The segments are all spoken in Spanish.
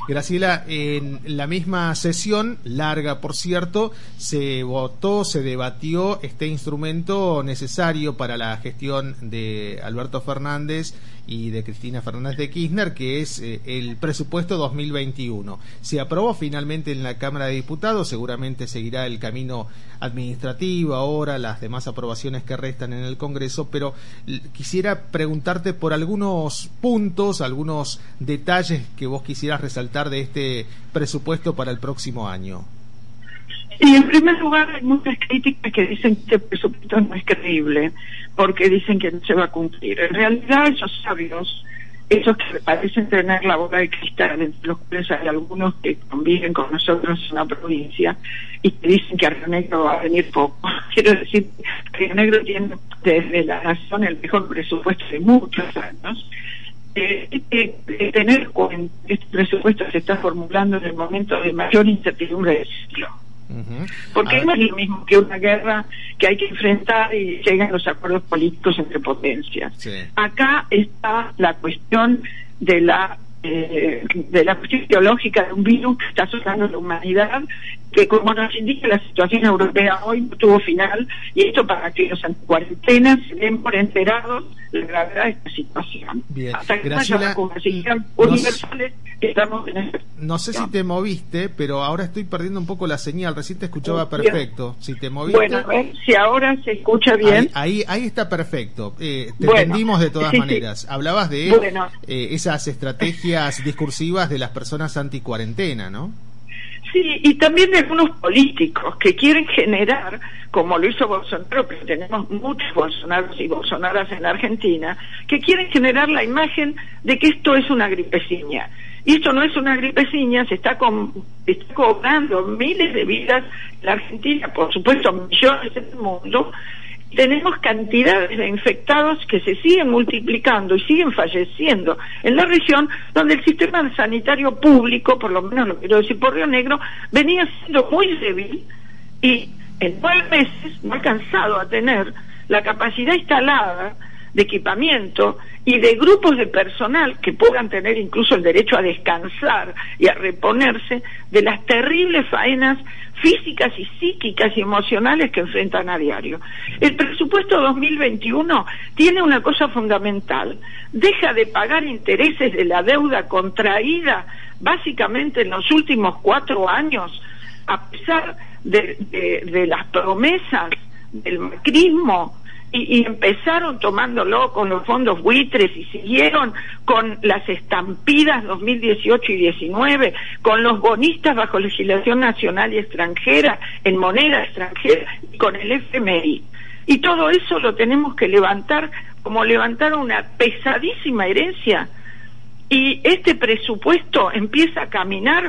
Graciela, en la misma sesión, larga por cierto, se debatió este instrumento necesario para la gestión de Alberto Fernández y de Cristina Fernández de Kirchner, que es el presupuesto 2021. Se aprobó finalmente en la Cámara de Diputados, seguramente seguirá el camino administrativo ahora, las demás aprobaciones que restan en el Congreso, pero quisiera preguntarte por algunos puntos, algunos detalles que vos quisieras resaltar de este presupuesto para el próximo año. Y en primer lugar, hay muchas críticas que dicen que este presupuesto no es creíble, porque dicen que no se va a cumplir. En realidad, esos sabios, esos que parecen tener la bola de cristal, entre los cuales hay algunos que conviven con nosotros en la provincia, y que dicen que a Río Negro va a venir poco. Quiero decir, Río Negro tiene desde la nación el mejor presupuesto de muchos años. Tener en cuenta que este presupuesto se está formulando en el momento de mayor incertidumbre del siglo. Porque no es lo mismo que una guerra que hay que enfrentar y llegan los acuerdos políticos entre potencias. Sí. Acá está la cuestión de la cuestión teológica de un virus que está azotando a la humanidad, que como nos indica la situación europea hoy no tuvo final, y esto para que los anticuarentenas se den por enterados la gravedad de esta situación. Bien. Hasta que Graciela, haya vacunas universales, estamos en esta situación. No sé si te moviste, pero ahora estoy perdiendo un poco la señal. Recién te escuchaba perfecto. Si te moviste. Bueno, a ver si ahora se escucha bien. Ahí está perfecto. Te entendimos de todas maneras. Sí. Hablabas de esas estrategias discursivas de las personas anticuarentena, ¿no? Sí, y también de algunos políticos que quieren generar, como lo hizo Bolsonaro, pero tenemos muchos Bolsonaros y Bolsonaras en Argentina, que quieren generar la imagen de que esto es una gripeciña. Y esto no es una gripeciña, se está cobrando miles de vidas en la Argentina, por supuesto millones en el mundo. Tenemos cantidades de infectados que se siguen multiplicando y siguen falleciendo en la región, donde el sistema sanitario público, por lo menos lo quiero decir por Río Negro, venía siendo muy débil y en 9 meses no ha alcanzado a tener la capacidad instalada de equipamiento y de grupos de personal que puedan tener incluso el derecho a descansar y a reponerse de las terribles faenas físicas y psíquicas y emocionales que enfrentan a diario. El presupuesto 2021 tiene una cosa fundamental: deja de pagar intereses de la deuda contraída básicamente en los últimos 4 años, a pesar de las promesas del macrismo, y empezaron tomándolo con los fondos buitres y siguieron con las estampidas 2018 y 19, con los bonistas bajo legislación nacional y extranjera, en moneda extranjera, y con el FMI. Y todo eso lo tenemos que levantar como levantaron una pesadísima herencia. Y este presupuesto empieza a caminar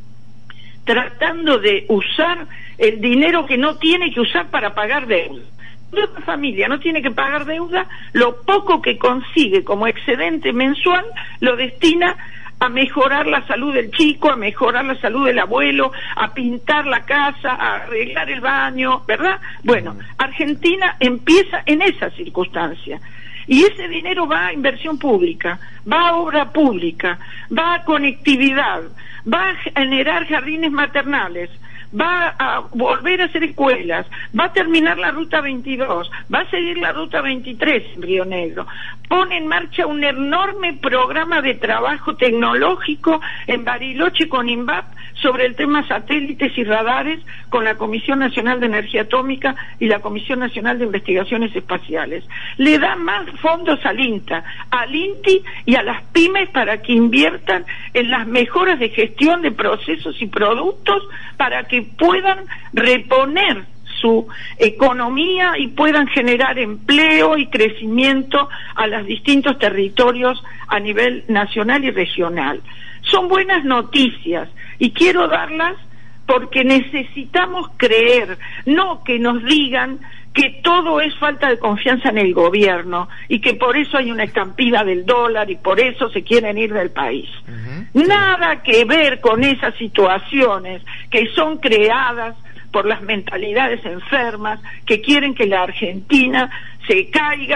tratando de usar el dinero que no tiene que usar para pagar deuda. Una familia no tiene que pagar deuda, lo poco que consigue como excedente mensual lo destina a mejorar la salud del chico, a mejorar la salud del abuelo, a pintar la casa, a arreglar el baño, ¿verdad? Bueno, Argentina empieza en esa circunstancia. Y ese dinero va a inversión pública, va a obra pública, va a conectividad, va a generar jardines maternales, va a volver a hacer escuelas, va a terminar la ruta 22, va a seguir la ruta 23 en Río Negro, pone en marcha un enorme programa de trabajo tecnológico en Bariloche con INVAP sobre el tema satélites y radares con la Comisión Nacional de Energía Atómica y la Comisión Nacional de Investigaciones Espaciales. Le da más fondos al INTA, al INTI y a las pymes para que inviertan en las mejoras de gestión de procesos y productos para que puedan reponer su economía y puedan generar empleo y crecimiento a los distintos territorios a nivel nacional y regional. Son buenas noticias y quiero darlas porque necesitamos creer, no que nos digan que todo es falta de confianza en el gobierno y que por eso hay una estampida del dólar y por eso se quieren ir del país. Nada que ver con esas situaciones que son creadas por las mentalidades enfermas que quieren que la Argentina se caiga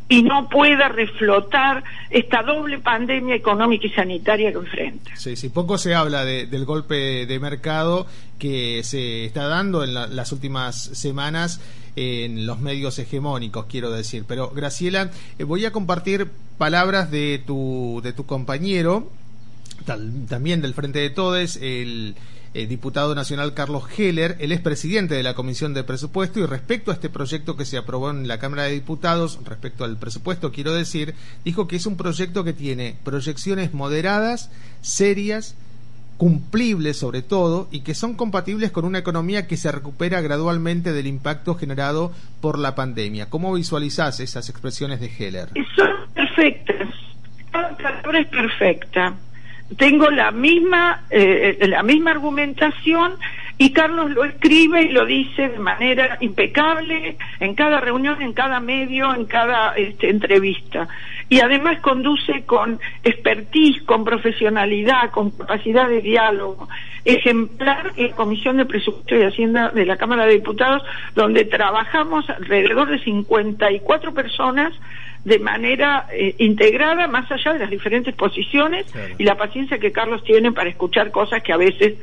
y no pueda reflotar esta doble pandemia económica y sanitaria que enfrenta. Sí, sí, poco se habla del golpe de mercado que se está dando en las últimas semanas en los medios hegemónicos, quiero decir. Pero, Graciela, voy a compartir palabras de tu compañero, también del Frente de Todes, el diputado nacional Carlos Heller. Él es presidente de la Comisión de Presupuesto, y respecto a este proyecto que se aprobó en la Cámara de Diputados, respecto al presupuesto, quiero decir, dijo que es un proyecto que tiene proyecciones moderadas, serias, cumplibles sobre todo, y que son compatibles con una economía que se recupera gradualmente del impacto generado por la pandemia. ¿Cómo visualizás esas expresiones de Heller? Son perfectas, cada palabra es perfecta. Tengo la misma argumentación, y Carlos lo escribe y lo dice de manera impecable en cada reunión, en cada medio, en cada entrevista, y además conduce con expertise, con profesionalidad, con capacidad de diálogo ejemplar en la Comisión de Presupuesto y Hacienda de la Cámara de Diputados, donde trabajamos alrededor de 54 personas de manera integrada, más allá de las diferentes posiciones. Claro. Y la paciencia que Carlos tiene para escuchar cosas que a veces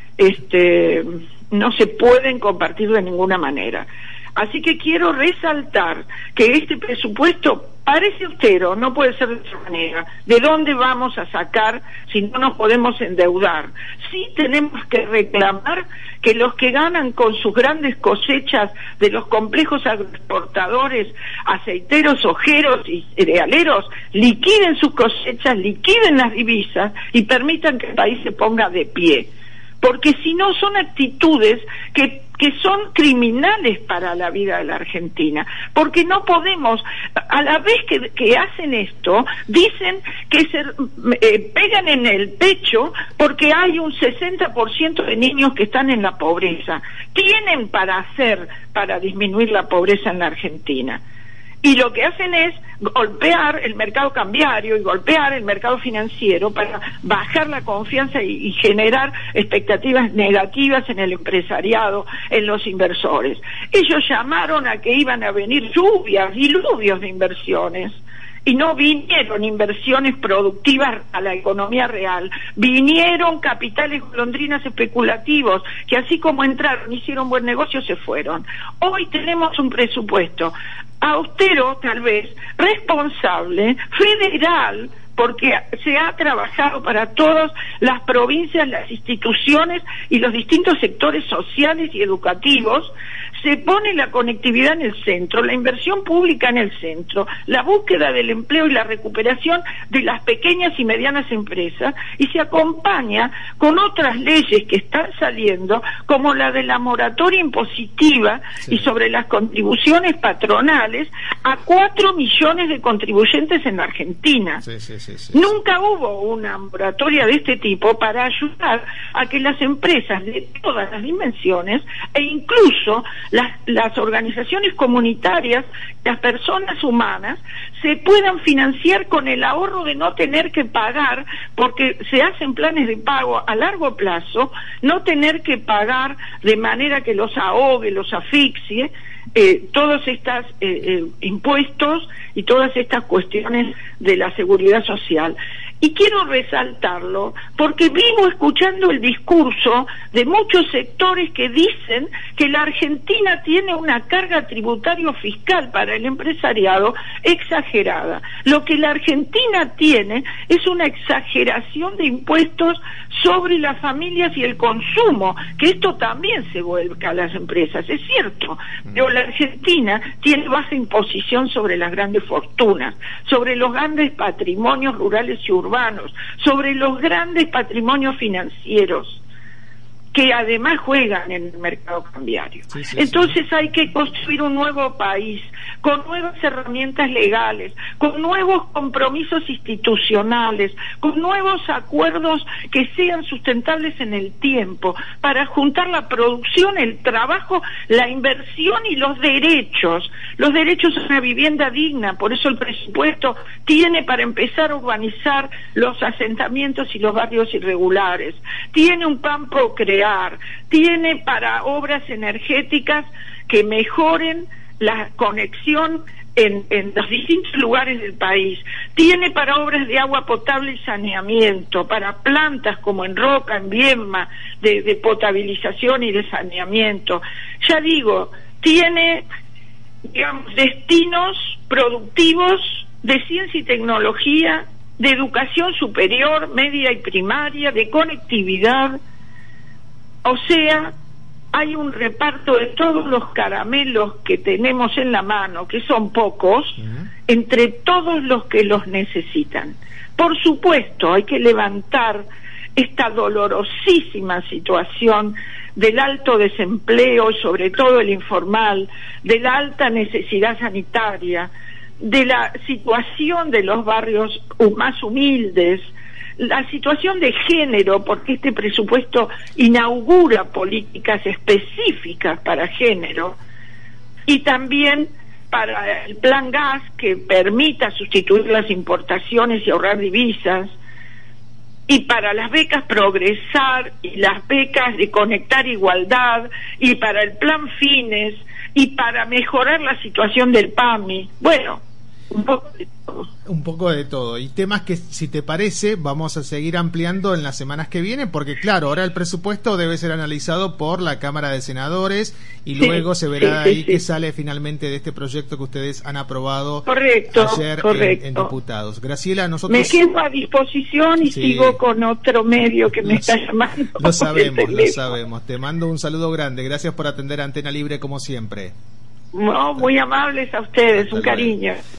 no se pueden compartir de ninguna manera. Así que quiero resaltar que este presupuesto parece austero, no puede ser de otra manera. ¿De dónde vamos a sacar si no nos podemos endeudar? Sí tenemos que reclamar que los que ganan con sus grandes cosechas de los complejos agroexportadores, aceiteros, ojeros y cerealeros, liquiden sus cosechas, liquiden las divisas y permitan que el país se ponga de pie. Porque si no, son actitudes que son criminales para la vida de la Argentina, porque no podemos, a la vez que hacen esto, dicen que se pegan en el pecho porque hay un 60% de niños que están en la pobreza. Tienen para disminuir la pobreza en la Argentina. Y lo que hacen es golpear el mercado cambiario y golpear el mercado financiero para bajar la confianza y generar expectativas negativas en el empresariado, en los inversores. Ellos llamaron a que iban a venir lluvias, diluvios de inversiones, y no vinieron inversiones productivas a la economía real. Vinieron capitales golondrinas especulativos que, así como entraron, hicieron buen negocio, se fueron. Hoy tenemos un presupuesto austero, tal vez, responsable, federal, porque se ha trabajado para todas las provincias, las instituciones y los distintos sectores sociales y educativos. Se pone la conectividad en el centro, la inversión pública en el centro, la búsqueda del empleo y la recuperación de las pequeñas y medianas empresas, y se acompaña con otras leyes que están saliendo, como la de la moratoria impositiva y sobre las contribuciones patronales a 4 millones de contribuyentes en la Argentina. Nunca hubo una moratoria de este tipo para ayudar a que las empresas de todas las dimensiones, e incluso las organizaciones comunitarias, las personas humanas, se puedan financiar con el ahorro de no tener que pagar, porque se hacen planes de pago a largo plazo, no tener que pagar de manera que los ahogue, los asfixie, todos estos impuestos y todas estas cuestiones de la seguridad social. Y quiero resaltarlo porque vivo escuchando el discurso de muchos sectores que dicen que la Argentina tiene una carga tributaria fiscal para el empresariado exagerada. Lo que la Argentina tiene es una exageración de impuestos sobre las familias y el consumo, que esto también se vuelca a las empresas, es cierto, pero la Argentina tiene baja imposición sobre las grandes fortunas, sobre los grandes patrimonios rurales y urbanos, sobre los grandes patrimonios financieros, que además juegan en el mercado cambiario. Entonces hay que construir un nuevo país, con nuevas herramientas legales, con nuevos compromisos institucionales, con nuevos acuerdos que sean sustentables en el tiempo, para juntar la producción, el trabajo, la inversión y los derechos. Los derechos a una vivienda digna, por eso el presupuesto tiene para empezar a urbanizar los asentamientos y los barrios irregulares, tiene un plan Procrear, tiene para obras energéticas que mejoren la conexión en los distintos lugares del país, tiene para obras de agua potable y saneamiento, para plantas como en Roca, en Viedma, de potabilización y de saneamiento. Ya digo, tiene, digamos, destinos productivos de ciencia y tecnología, de educación superior, media y primaria, de conectividad. O sea, hay un reparto de todos los caramelos que tenemos en la mano, que son pocos, entre todos los que los necesitan. Por supuesto, hay que levantar esta dolorosísima situación del alto desempleo, y sobre todo el informal, de la alta necesidad sanitaria, de la situación de los barrios más humildes, la situación de género, porque este presupuesto inaugura políticas específicas para género, y también para el plan gas que permita sustituir las importaciones y ahorrar divisas, y para las becas Progresar y las becas de Conectar Igualdad, y para el plan Fines, y para mejorar la situación del PAMI. Bueno, un poco de todo. Un poco de todo. Y temas que, si te parece, vamos a seguir ampliando en las semanas que vienen, porque claro, ahora el presupuesto debe ser analizado por la Cámara de Senadores y luego se verá ahí qué sale finalmente de este proyecto que ustedes han aprobado ayer en diputados. Graciela, nosotros... Me quedo a disposición y sigo con otro medio que me está llamando. Lo sabemos. Te mando un saludo grande. Gracias por atender Antena Libre como siempre. No, muy amables a ustedes. Un cariño.